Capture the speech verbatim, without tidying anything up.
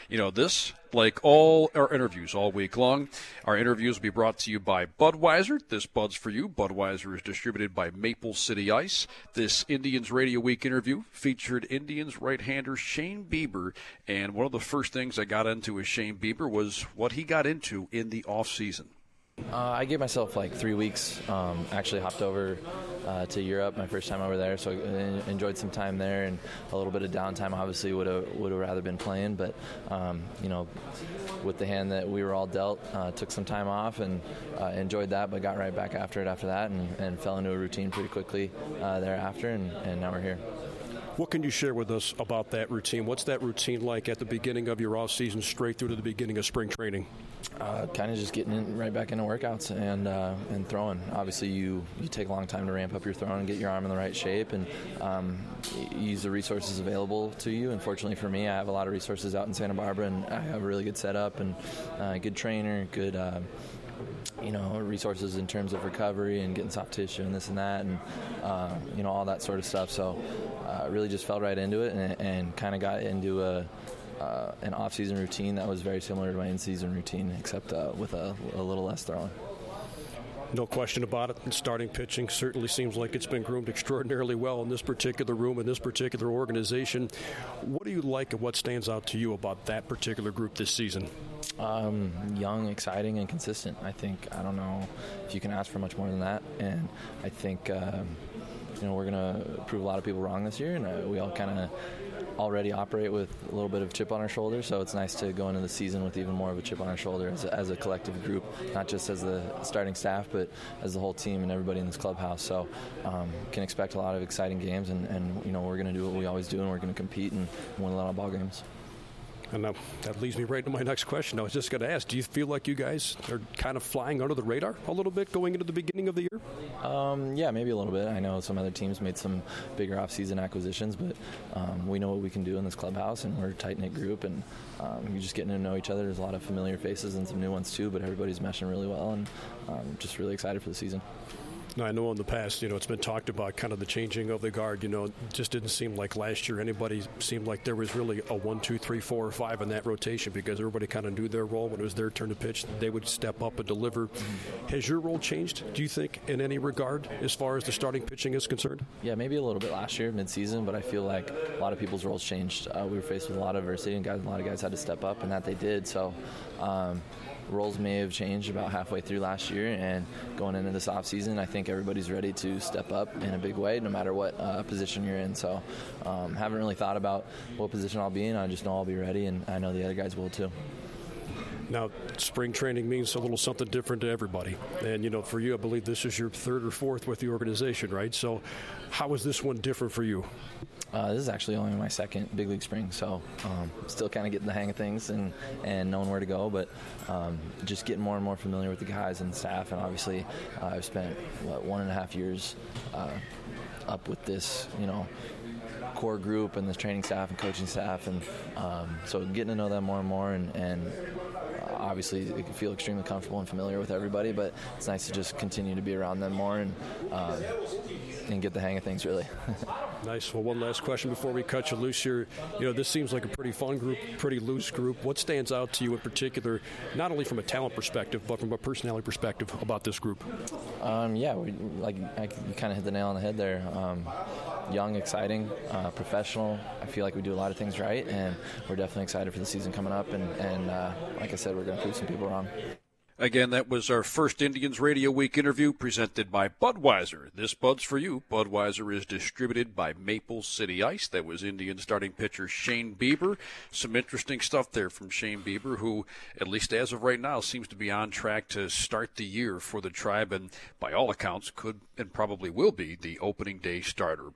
You know, this, like all our interviews all week long, our interviews will be brought to you by Budweiser. This Bud's for you. Budweiser is distributed by Maple City Ice. This Indians Radio Week interview featured Indians right-hander Shane Bieber, and one of the first things I got into with Shane Bieber was what he got into in the off-season. Uh, I gave myself like three weeks. Um, actually hopped over uh, to Europe my first time over there, so I enjoyed some time there and a little bit of downtime. Obviously, would have would have rather been playing, but um, you know, with the hand that we were all dealt, uh, took some time off and uh, enjoyed that, but got right back after it after that, and, and fell into a routine pretty quickly uh, thereafter, and, and now we're here. What can you share with us about that routine? What's that routine like at the beginning of your off-season straight through to the beginning of spring training? Uh, kind of just getting in, right back into workouts and uh, and throwing. Obviously, you, you take a long time to ramp up your throwing and get your arm in the right shape, and um, use the resources available to you. And fortunately for me, I have a lot of resources out in Santa Barbara, and I have a really good setup and uh, good trainer, good uh, you know, resources in terms of recovery and getting soft tissue and this and that, and uh, you know, all that sort of stuff. So I uh, really just fell right into it and, and kind of got into a uh, an off-season routine that was very similar to my in-season routine, except uh, with a, a little less throwing. No question about it. And starting pitching certainly seems like it's been groomed extraordinarily well in this particular room, in this particular organization. What do you like and what stands out to you about that particular group this season? Um, young, exciting, and consistent. I think, I don't know if you can ask for much more than that. And I think, um, you know, we're going to prove a lot of people wrong this year, and uh, we all kind of already operate with a little bit of chip on our shoulder, so it's nice to go into the season with even more of a chip on our shoulder as a, as a collective group, not just as the starting staff, but as the whole team and everybody in this clubhouse. So um, can expect a lot of exciting games, and, and you know, we're going to do what we always do, and we're going to compete and win a lot of ball games. And uh, that leads me right to my next question. I was just going to ask, do you feel like you guys are kind of flying under the radar a little bit going into the beginning of the year? Um, yeah, maybe a little bit. I know some other teams made some bigger off-season acquisitions, but um, we know what we can do in this clubhouse, and we're a tight-knit group, and um, you're just getting to know each other. There's a lot of familiar faces and some new ones too, but everybody's meshing really well, and um, just really excited for the season. Now, I know in the past, you know, it's been talked about kind of the changing of the guard. You know, it just didn't seem like last year anybody seemed like there was really a one, two, three, four, or five in that rotation, because everybody kind of knew their role. When it was their turn to pitch, they would step up and deliver. Mm-hmm. Has your role changed, do you think, in any regard as far as the starting pitching is concerned? Yeah, maybe a little bit last year, mid-season, but I feel like a lot of people's roles changed. Uh, we were faced with a lot of adversity, and guys, a lot of guys had to step up, and that they did. So, um, roles may have changed about halfway through last year, and going into this offseason, I think everybody's ready to step up in a big way, no matter what uh, position you're in. So um, haven't really thought about what position I'll be in. I just know I'll be ready, and I know the other guys will too. Now, spring training means a little something different to everybody. And, you know, for you, I believe this is your third or fourth with the organization, right? So how is this one different for you? Uh, this is actually only my second big league spring, so um, still kind of getting the hang of things and, and knowing where to go, but um, just getting more and more familiar with the guys and the staff. And obviously, uh, I've spent, what, one and a half years uh, up with this, you know, core group and this training staff and coaching staff, and um, so getting to know them more and more, and, and obviously you can feel extremely comfortable and familiar with everybody, but it's nice to just continue to be around them more and um, and get the hang of things, really. Nice. Well, one last question before we cut you loose here. You know, this seems like a pretty fun group, pretty loose group. What stands out to you in particular, not only from a talent perspective, but from a personality perspective about this group? Um, yeah, we, like I, you kind of hit the nail on the head there. Um, young, exciting, uh, professional. I feel like we do a lot of things right, and we're definitely excited for the season coming up. And, and uh, like I said, we're going to prove some people wrong. Again, that was our first Indians Radio Week interview presented by Budweiser. This Bud's for you. Budweiser is distributed by Maple City Ice. That was Indian starting pitcher Shane Bieber. Some interesting stuff there from Shane Bieber, who, at least as of right now, seems to be on track to start the year for the Tribe, and by all accounts could and probably will be the opening day starter.